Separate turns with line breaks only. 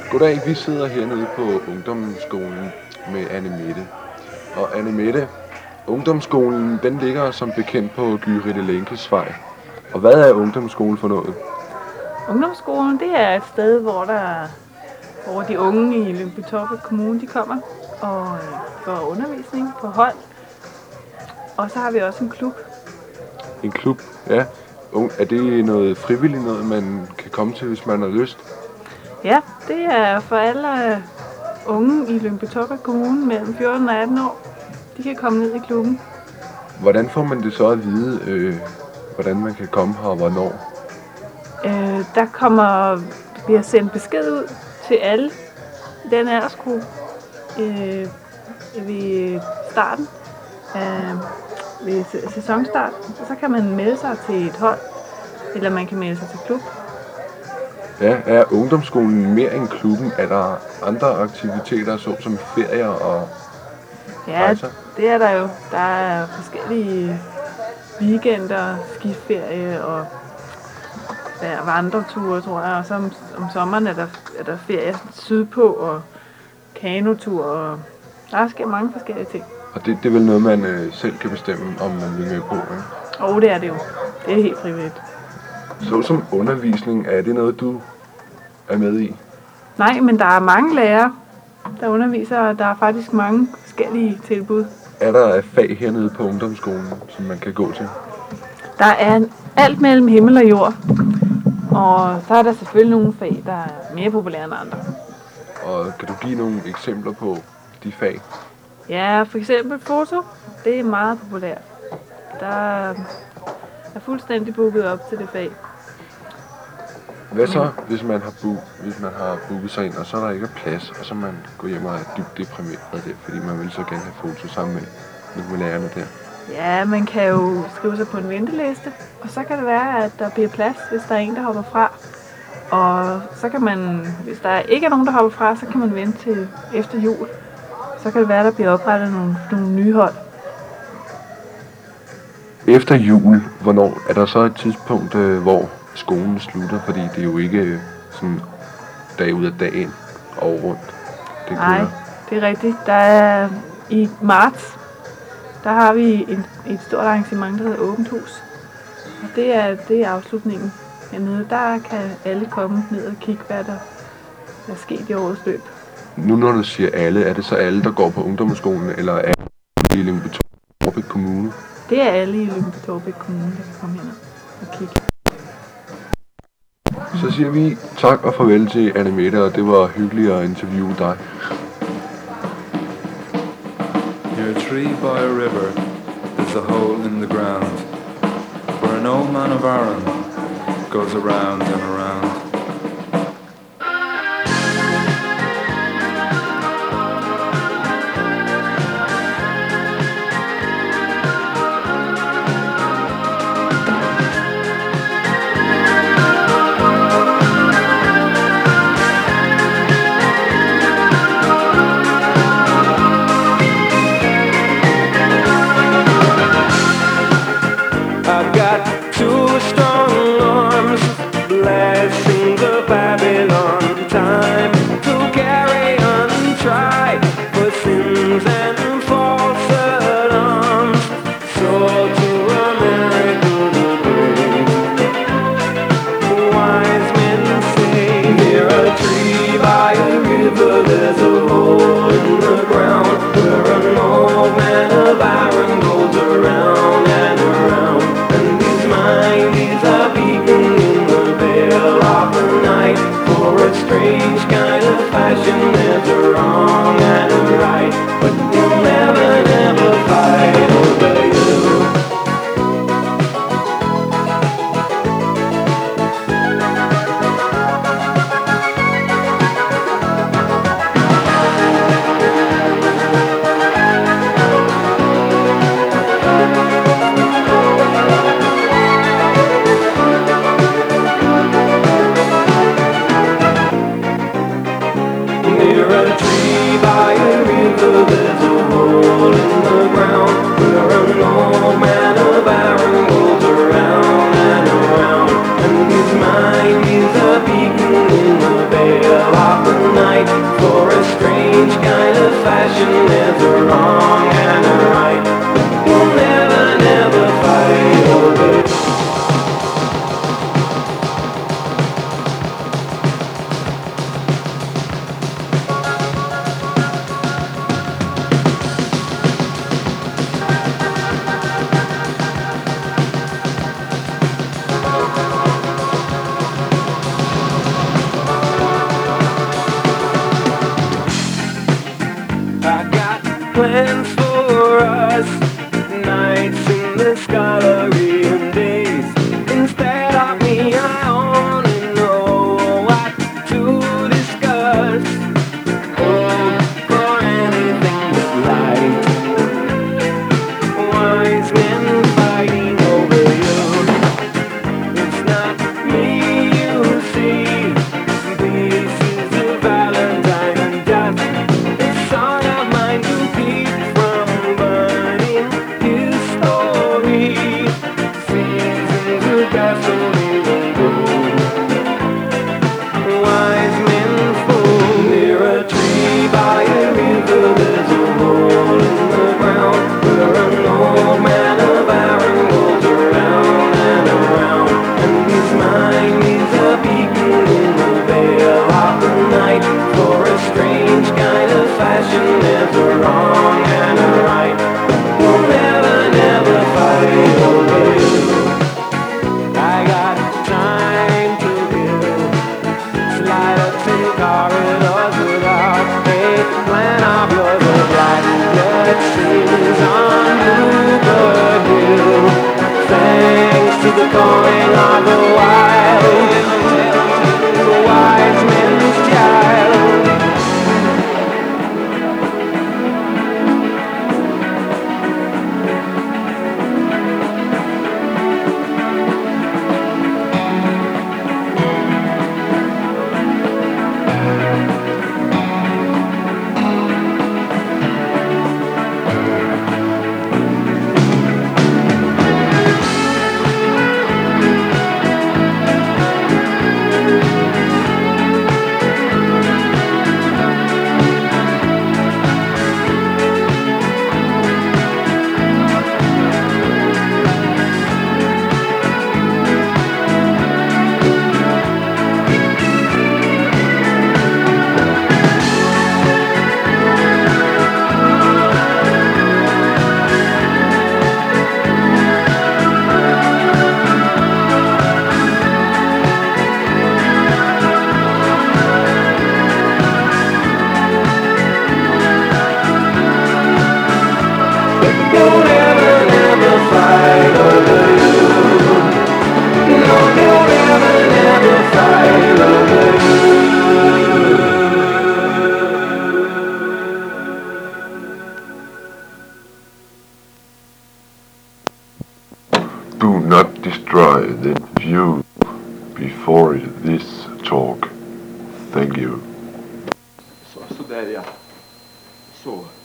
Goddag, vi sidder hernede på ungdomsskolen med Annemette. Og Annemette, ungdomsskolen den ligger som bekendt på Gyrithe Lenkes vej. Og hvad er ungdomsskolen for noget?
Ungdomsskolen, det er et sted, hvor de unge i Lyngby-Taarbæk Kommune de kommer og får undervisning på hold. Og så har vi også en klub.
En klub, ja. Er det noget frivilligt noget, man kan komme til, hvis man har lyst?
Ja, det er for alle unge i Lyngby-Taarbæk Kommune mellem 14 og 18 år. De kan komme ned i klubben.
Hvordan får man det så at vide, hvordan man kan komme her og hvornår?
Vi har sendt besked ud til alle i den aldersgruppe ved starten, ved sæsonstart. Så kan man melde sig til et hold, eller man kan melde sig til klub.
Ja, er ungdomsskolen mere end klubben? Er der andre aktiviteter, såsom ferier og rejser?
Ja, det er der jo. Der er forskellige weekender, skiferie og vandreture, tror jeg. Og så om sommeren er der ferie sydpå og kanotur, og der sker mange forskellige ting.
Og det er vel noget, man selv kan bestemme, om man vil med på, ikke?
Og det er det jo. Det er helt frivilligt.
Så som undervisning, er det noget, du er med i?
Nej, men der er mange lærere, der underviser, og der er faktisk mange forskellige tilbud.
Er der fag hernede på ungdomsskolen, som man kan gå til?
Der er alt mellem himmel og jord, og så er der selvfølgelig nogle fag, der er mere populære end andre.
Og kan du give nogle eksempler på de fag?
Ja, for eksempel foto, det er meget populært. Der er fuldstændig booket op til det fag.
Hvad så, hvis man har booket sig ind, og så er der ikke er plads, og så man går hjem og er dybt deprimeret af det, fordi man vil så gerne have foto sammen med lærerne der?
Ja, man kan jo skrive sig på en venteliste, og så kan det være, at der bliver plads, hvis der er en, der hopper fra. Og så kan man, hvis der ikke er nogen, der hopper fra, så kan man vente til efter jul. Så kan det være, at der bliver oprettet nogle nye hold.
Efter jul, hvornår er der så et tidspunkt, hvor skolen slutter? Fordi det er jo ikke sådan dag ud af dagen og rundt.
Nej, det er rigtigt. Der er i marts, der har vi et stort arrangement, der hedder Åbent Hus. Og det er afslutningen hernede. Der kan alle komme ned og kigge, hvad der er sket i årets løb.
Nu når du siger alle, er det så alle, der går på ungdomsskolen, eller er det i Lyngby-Taarbæk Kommune?
Det er alle i Lyngby-Taarbæk Kommune, der kan komme hen og kigge.
Så siger vi tak og farvel til Annemette, og det var hyggeligt at interviewe dig.
Near a tree by a river, there's a hole in the ground, where an old man of Arran goes around and around.
I've got two strong arms blasting the Babylon. Time to carry on, try for sins and false alarms. So to America the brave, wise men say, near a tree by a river there's a hole in the ground, where an old man of iron goes around and around. These are beaten in the veil of plans for us. Nights in the scullery and days instead of me. I only know what to discuss. Oh, for anything but light. Wise men fighting over you. It's not me you see. This is a valentine and just a song of mine to keep from burning his story. Seasons of gasoline and gold. Wise men fall near a tree by a river. There's a hole in the ground where an old man of iron goes around and around, and his mind is a beacon in the veil of the night. For a strange kind of fashion, there's a wrong and a right. We'll never, never fight over you. I got time to give. Slide ups in corridors without a plan of yours. A black blood sings on Newburgh Hill. Thanks to the calling of the wild, the wise men's child. Don't ever, never fight over you. No, don't ever, never fight over you.
Do not destroy the view before this talk. Thank you.
Så där ja. Så.